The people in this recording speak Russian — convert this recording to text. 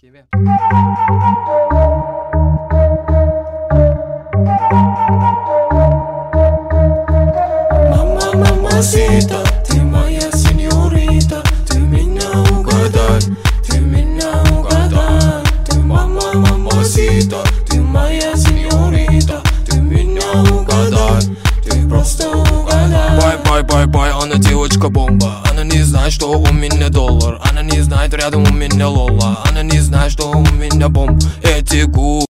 Киеве. Мама, мамасита, ты моя сеньорита, ты меня угадай, ты меня угадай. Ты мама, мамасита, ты моя сеньорита, ты меня угадай, ты просто угадай. Бай, она девочка-бомба. Она не знает, что у меня доллар. Она не знает, рядом у меня лола. Она не знает, что у меня бомба. Эти губы